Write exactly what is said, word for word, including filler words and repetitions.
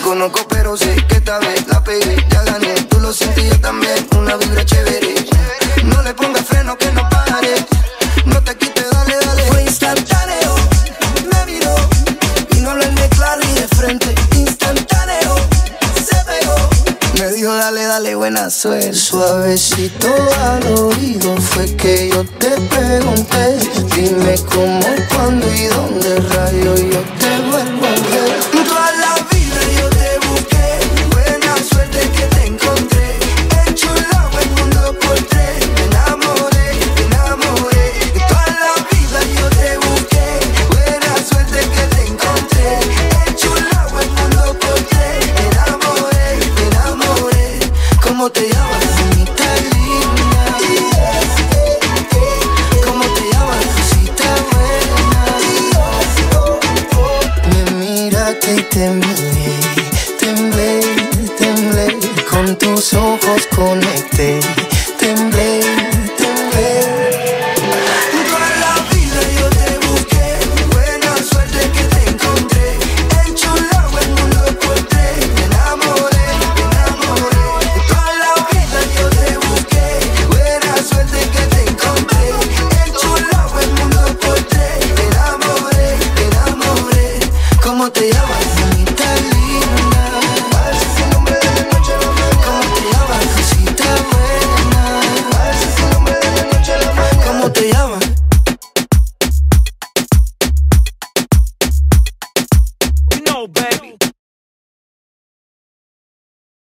conozco pero sé que esta vez la pegué. Ya gané, tú lo sentí yo también, una vibra chévere. No le pongas freno que no pare. No te quites, dale, dale. Fue instantáneo, me miró y no hablarme claro y de frente. Instantáneo, se pegó. Me dijo dale, dale, buena suerte. Suavecito al oído fue que yo te pregunté. Dime cómo, cuándo y dónde rayo yo te vuelvo a ver. Toda la vida yo te busqué, buena suerte que te encontré. Enchulado el mundo por tres, me enamoré, me enamoré. Y toda la vida yo te busqué, buena suerte que te encontré. Enchulado el mundo por tres, me enamoré, me enamoré. ¿Cómo te llamas, mamita linda? ¿Cómo te llamas, cosita buena? Me miraste y te miré, temblé, temblé, con tus ojos conecté.